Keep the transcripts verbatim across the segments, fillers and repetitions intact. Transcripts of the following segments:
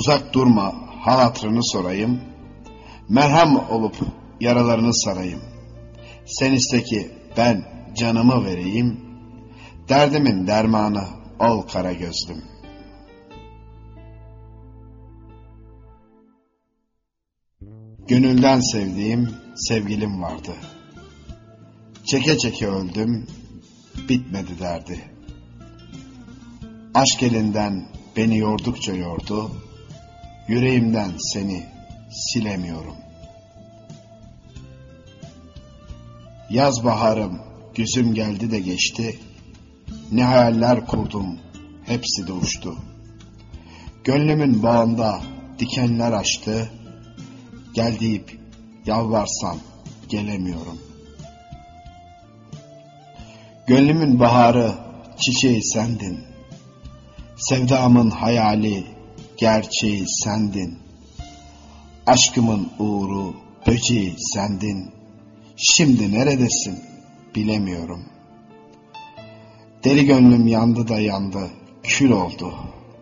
Uzak durma, hal hatırını sorayım. Merhem olup yaralarını sarayım. Sen iste ki ben canımı vereyim. Derdimin dermanı ol kara gözlüm. Gönülden sevdiğim sevgilim vardı. Çeke çeke öldüm, bitmedi derdi. Aşk elinden beni yordukça yordu, yüreğimden seni silemiyorum. Yaz baharım, güzüm geldi de geçti, ne hayaller kurdum, hepsi de uçtu. Gönlümün bağında dikenler açtı, gel deyip yalvarsam gelemiyorum. Gönlümün baharı, çiçeği sendin. Sevdamın hayali, gerçeği sendin. Aşkımın uğru, böceği sendin. Şimdi neredesin bilemiyorum. Deli gönlüm yandı da yandı, kül oldu.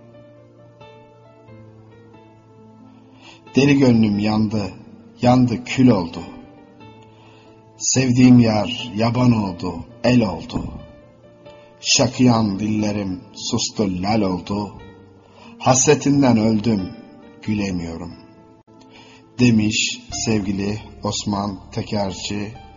Deli gönlüm yandı, yandı kül oldu. Sevdiğim yar yaban oldu, el oldu. Şakıyan dillerim sustu, lal oldu. Hasretinden öldüm, gülemiyorum. Demiş sevgili Osman Tekerci.